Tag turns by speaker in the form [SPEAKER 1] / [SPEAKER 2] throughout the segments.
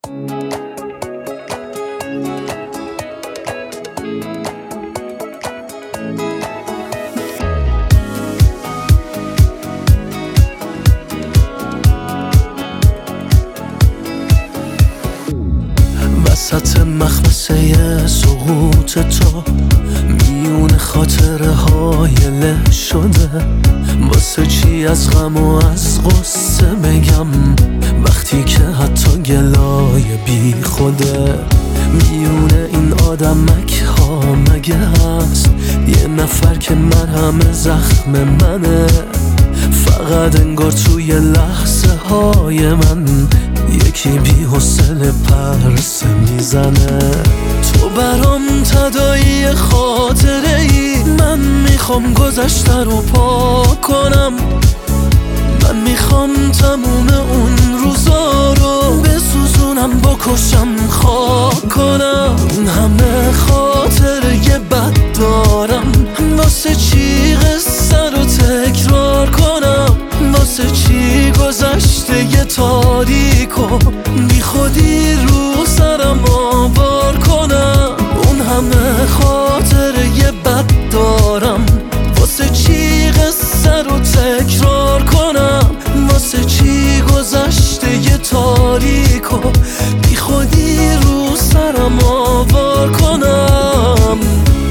[SPEAKER 1] وسط مخمسه سقوط تو میون خاطره های له شده، واسه چی از غم و از غصه بگم وقتی که حتی گلای بی خوده. میون این آدمک ها مگه هست یه نفر که مرهم زخم منه؟ فقط انگار توی لحظه های من یکی بی حوصله پرسه میزنه. تو برام تداعی خاطره ای، من میخوام گذشته رو پاک کنم. من میخوام تموم اون روزا رو بسوزونم، بکشم، خاک کنم. همه خاطره بد دارم، واسه چی قصه رو تکرار کنم؟ واسه چی گذشته یه تاریک و بی خودی رو سرم آوار کنم؟ اون همه خاطره بد دارم، واسه چی قصه رو تکرار کنم؟ واسه چی گذشته یه تاریک و بی خودی رو سرم آوار کنم؟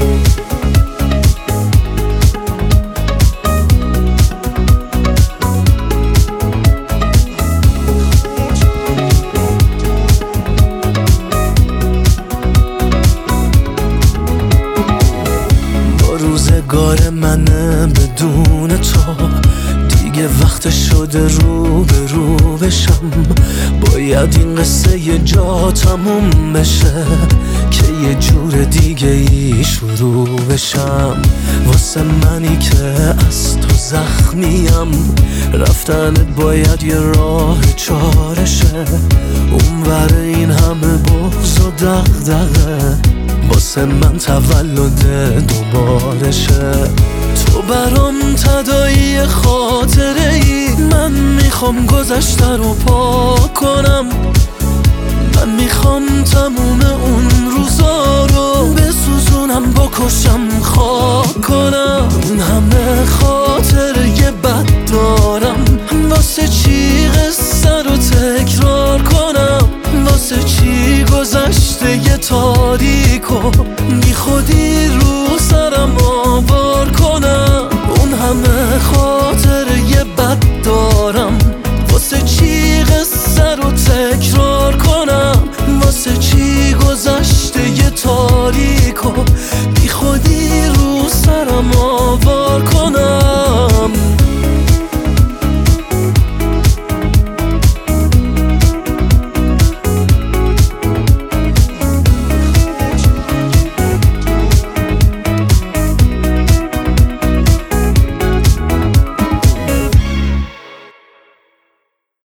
[SPEAKER 1] روزگار منه بدون تو، دیگه وقت شده رو به رو بشم. باید این قصه یه جا تموم بشه که یه جور دیگه ای شروع بشم. واسه منی که از تو زخمیم، رفتنت باید یه راه چارشه. اونور این همه بغض و دغدغه، واسه من تولد دوبارشه. تو برام تداعی خاطره ای، من میخوام گذشته رو پاک کنم. من میخوام تموم اون روزا رو بسوزونم، بکشم، خاک کنم. همه خاطره بد دارم، واسه چی قصه رو تکرار کنم؟ واسه چی گذشته یه تاریک و بی خودی رو سرم آوار کنم؟ اون همه خاطره بد دارم، واسه چی قصه رو تکرار کنم؟ واسه چی گذشته یه تاریک و